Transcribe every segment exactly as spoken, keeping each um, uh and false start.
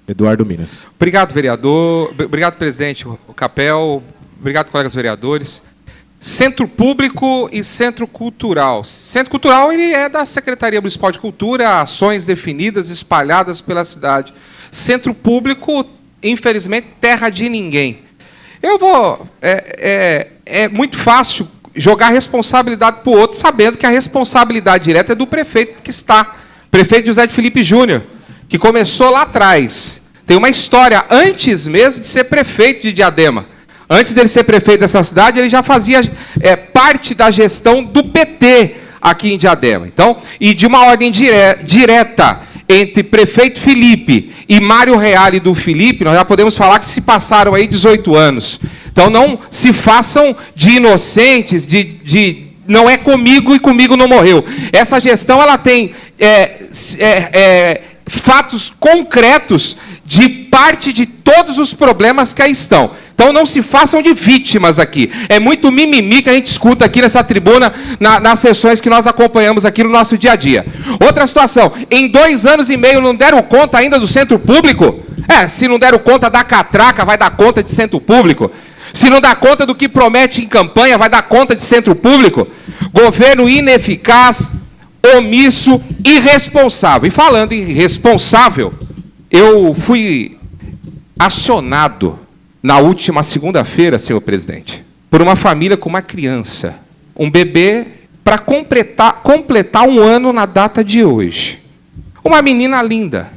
Eduardo Minas. Obrigado, vereador. Obrigado, presidente Capel. Obrigado, colegas vereadores. Centro Público e Centro Cultural. Centro Cultural ele é da Secretaria Municipal de Cultura, ações definidas, espalhadas pela cidade. Centro Público, infelizmente, terra de ninguém. Eu vou... É, é, é muito fácil jogar a responsabilidade para o outro, sabendo que a responsabilidade direta é do prefeito que está. Prefeito José de Felipe Júnior, que começou lá atrás. Tem uma história antes mesmo de ser prefeito de Diadema. Antes dele ser prefeito dessa cidade, ele já fazia é, parte da gestão do P T aqui em Diadema. Então, e de uma ordem dire direta entre prefeito Felipe e Mário Reale do Felipe, nós já podemos falar que se passaram aí dezoito anos. Então, não se façam de inocentes, de, de não é comigo e comigo não morreu. Essa gestão ela tem é, é, é, fatos concretos de parte de todos os problemas que aí estão. Então, não se façam de vítimas aqui. É muito mimimi que a gente escuta aqui nessa tribuna, na, nas sessões que nós acompanhamos aqui no nosso dia a dia. Outra situação, em dois anos e meio não deram conta ainda do centro público? É, se não deram conta da catraca, vai dar conta de centro público. Se não dá conta do que promete em campanha, vai dar conta de centro público. Governo ineficaz, omisso, irresponsável. E falando em irresponsável, eu fui acionado na última segunda-feira, senhor presidente, por uma família com uma criança, um bebê, para completar, completar um ano na data de hoje. Uma menina linda,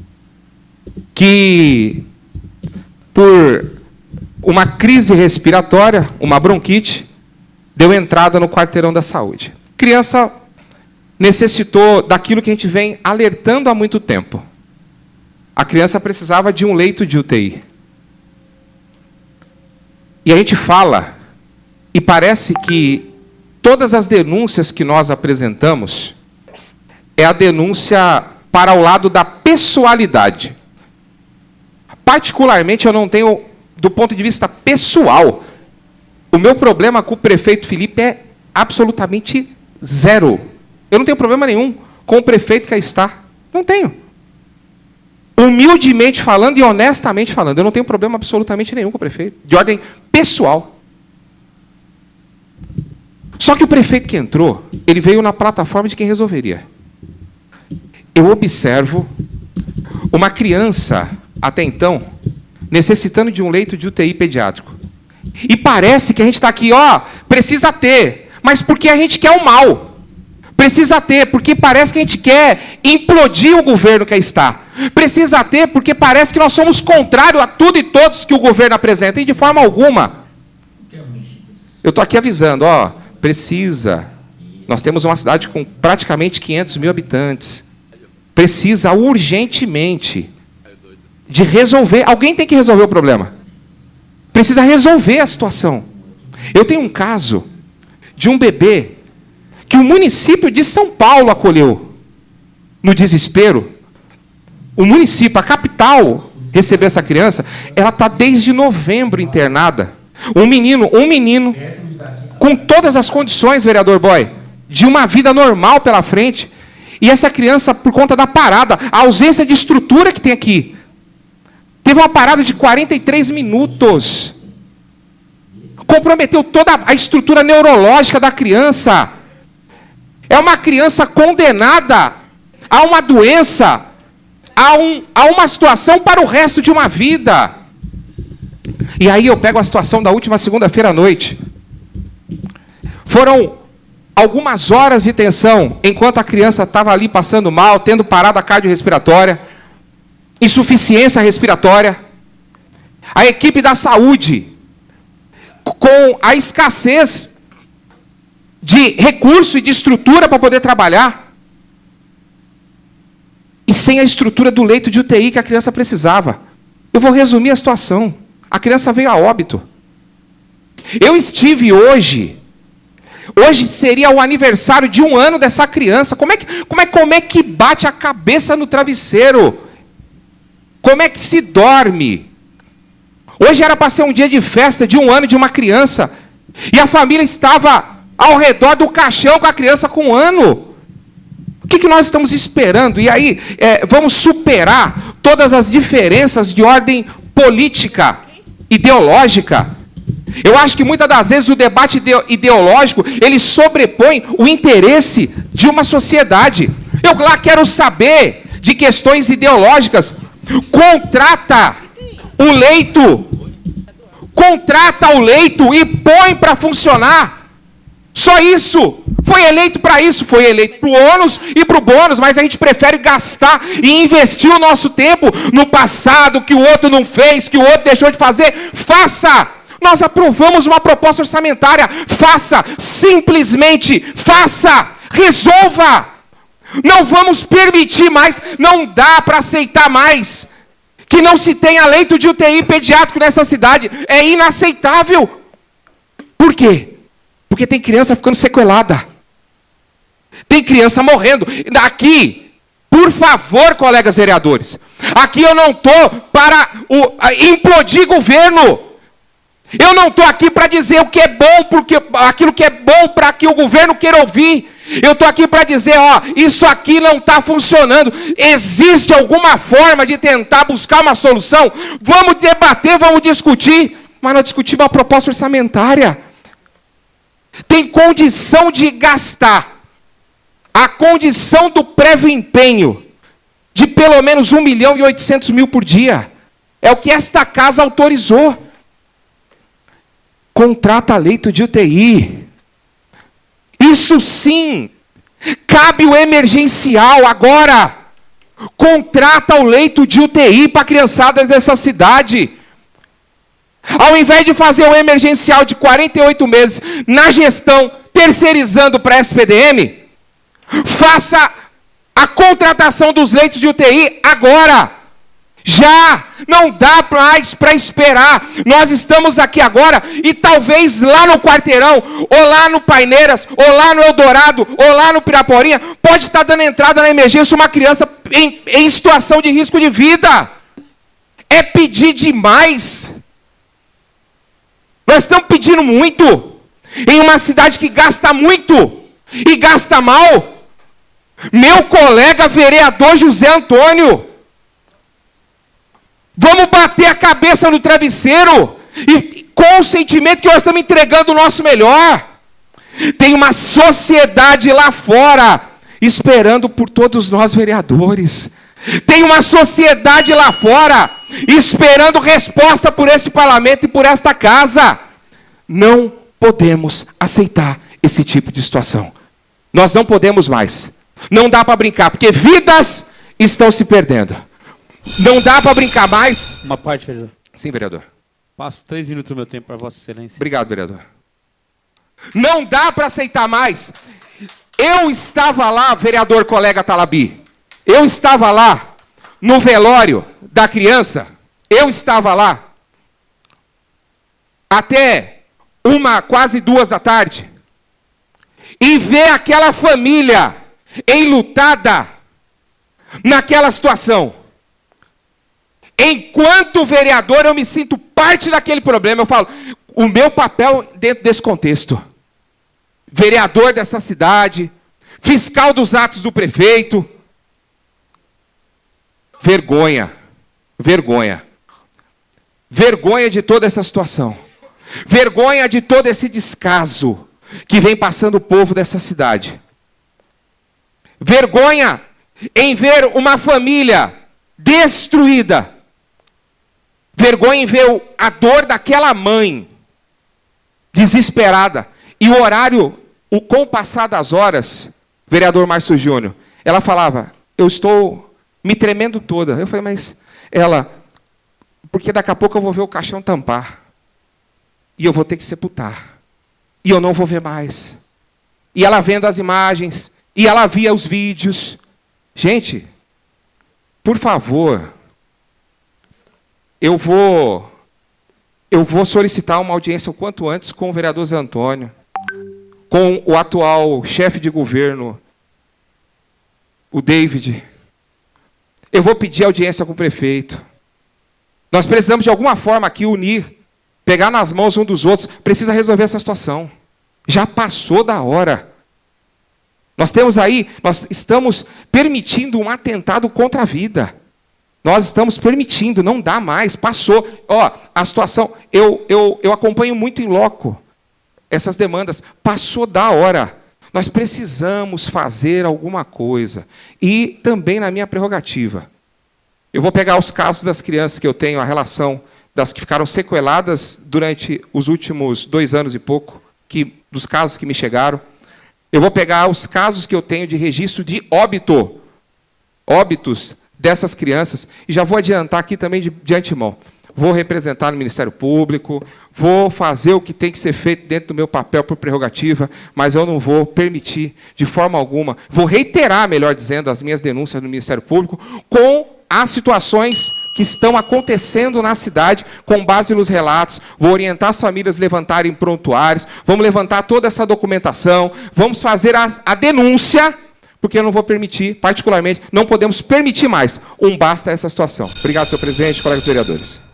que por uma crise respiratória, uma bronquite, deu entrada no quarteirão da saúde. Criança necessitou daquilo que a gente vem alertando há muito tempo. A criança precisava de um leito de U T I. E a gente fala, e parece que todas as denúncias que nós apresentamos é a denúncia para o lado da pessoalidade. Particularmente, eu não tenho, do ponto de vista pessoal, o meu problema com o prefeito Felipe é absolutamente zero. Eu não tenho problema nenhum com o prefeito que aí está. Não tenho. Humildemente falando e honestamente falando, eu não tenho problema absolutamente nenhum com o prefeito, de ordem pessoal. Só que o prefeito que entrou, ele veio na plataforma de quem resolveria. Eu observo uma criança, até então, necessitando de um leito de U T I pediátrico. E parece que a gente está aqui, ó, precisa ter, mas porque a gente quer o mal. Precisa ter, porque parece que a gente quer implodir o governo que aí está. Precisa ter, porque parece que nós somos contrários a tudo e todos que o governo apresenta. E de forma alguma. Eu estou aqui avisando, ó, precisa. Nós temos uma cidade com praticamente quinhentos mil habitantes. Precisa urgentemente de resolver. Alguém tem que resolver o problema. Precisa resolver a situação. Eu tenho um caso de um bebê que o município de São Paulo acolheu no desespero. O município, a capital, recebeu essa criança. Ela está desde novembro internada. Um menino, um menino, com todas as condições, vereador Boy, de uma vida normal pela frente. E essa criança, por conta da parada, a ausência de estrutura que tem aqui, teve uma parada de quarenta e três minutos. Comprometeu toda a estrutura neurológica da criança. É uma criança condenada a uma doença, a, um, a uma situação para o resto de uma vida. E aí eu pego a situação da última segunda-feira à noite. Foram algumas horas de tensão, enquanto a criança estava ali passando mal, tendo parada cardiorrespiratória, insuficiência respiratória. A equipe da saúde, com a escassez de recurso e de estrutura para poder trabalhar, e sem a estrutura do leito de U T I que a criança precisava. Eu vou resumir a situação. A criança veio a óbito. Eu estive hoje, hoje seria o aniversário de um ano dessa criança. Como é que, como é, como é que bate a cabeça no travesseiro? Como é que se dorme? Hoje era para ser um dia de festa de um ano de uma criança, e a família estava ao redor do caixão com a criança com um ano. O que, que nós estamos esperando? E aí, é, vamos superar todas as diferenças de ordem política, ideológica. Eu acho que muitas das vezes o debate ideológico, ele sobrepõe o interesse de uma sociedade. Eu lá quero saber de questões ideológicas. Contrata o leito. Contrata o leito e põe para funcionar. Só isso. Foi eleito para isso. Foi eleito para o ônus e para o bônus, mas a gente prefere gastar e investir o nosso tempo no passado, que o outro não fez, que o outro deixou de fazer. Faça! Nós aprovamos uma proposta orçamentária. Faça! Simplesmente faça! Resolva! Não vamos permitir mais, não dá para aceitar mais que não se tenha leito de U T I pediátrico nessa cidade. É inaceitável. Por quê? Porque tem criança ficando sequelada. Tem criança morrendo. Aqui, por favor, colegas vereadores, aqui eu não estou para o, implodir governo. Eu não estou aqui para dizer o que é bom, porque aquilo que é bom para que o governo queira ouvir. Eu estou aqui para dizer, ó, isso aqui não está funcionando. Existe alguma forma de tentar buscar uma solução? Vamos debater, vamos discutir. Mas nós discutimos uma proposta orçamentária. Tem condição de gastar a condição do prévio empenho de pelo menos um milhão e oitocentos mil por dia. É o que esta casa autorizou. Contrata leito de U T I. Isso sim, cabe o emergencial agora. Contrata o leito de U T I para a criançada dessa cidade. Ao invés de fazer o emergencial de quarenta e oito meses na gestão, terceirizando para a S P D M, faça a contratação dos leitos de U T I agora. Já não dá mais para esperar. Nós estamos aqui agora e talvez lá no Quarteirão, ou lá no Paineiras, ou lá no Eldorado, ou lá no Piraporinha, pode estar dando entrada na emergência uma criança em, em situação de risco de vida. É pedir demais. Nós estamos pedindo muito em uma cidade que gasta muito e gasta mal. Meu colega vereador José Antônio, vamos bater a cabeça no travesseiro e com o sentimento que nós estamos entregando o nosso melhor. Tem uma sociedade lá fora esperando por todos nós vereadores. Tem uma sociedade lá fora esperando resposta por este parlamento e por esta casa. Não podemos aceitar esse tipo de situação. Nós não podemos mais. Não dá para brincar, porque vidas estão se perdendo. Não dá para brincar mais. Uma parte, vereador. Sim, vereador. Passo três minutos do meu tempo para Vossa Excelência. Obrigado, vereador. Não dá para aceitar mais. Eu estava lá, vereador colega Talabi. Eu estava lá no velório da criança. Eu estava lá até uma, quase duas da tarde. E ver aquela família enlutada naquela situação. Enquanto vereador, eu me sinto parte daquele problema. Eu falo, o meu papel dentro desse contexto. Vereador dessa cidade, fiscal dos atos do prefeito. Vergonha. Vergonha. Vergonha de toda essa situação. Vergonha de todo esse descaso que vem passando o povo dessa cidade. Vergonha em ver uma família destruída. Vergonha em ver a dor daquela mãe desesperada. E o horário, o com o passar das horas, vereador Márcio Júnior, ela falava, eu estou me tremendo toda. Eu falei, mas ela, porque daqui a pouco eu vou ver o caixão tampar. E eu vou ter que sepultar. E eu não vou ver mais. E ela vendo as imagens, e ela via os vídeos. Gente, por favor, eu vou, eu vou solicitar uma audiência o quanto antes com o vereador Zé Antônio, com o atual chefe de governo, o David. Eu vou pedir audiência com o prefeito. Nós precisamos de alguma forma aqui unir, pegar nas mãos um dos outros, precisa resolver essa situação. Já passou da hora. Nós temos aí, nós estamos permitindo um atentado contra a vida. Nós estamos permitindo, não dá mais, passou. Ó, a situação, eu, eu, eu acompanho muito em loco essas demandas, passou da hora. Nós precisamos fazer alguma coisa. E também na minha prerrogativa. Eu vou pegar os casos das crianças que eu tenho, a relação das que ficaram sequeladas durante os últimos dois anos e pouco, que, dos casos que me chegaram. Eu vou pegar os casos que eu tenho de registro de óbito, óbitos dessas crianças, e já vou adiantar aqui também de, de antemão. Vou representar no Ministério Público, vou fazer o que tem que ser feito dentro do meu papel por prerrogativa, mas eu não vou permitir, de forma alguma, vou reiterar, melhor dizendo, as minhas denúncias no Ministério Público, com as situações que estão acontecendo na cidade, com base nos relatos, vou orientar as famílias a levantarem prontuários, vamos levantar toda essa documentação, vamos fazer a, a denúncia, porque eu não vou permitir, particularmente, não podemos permitir mais um basta a essa situação. Obrigado, senhor presidente, colegas vereadores.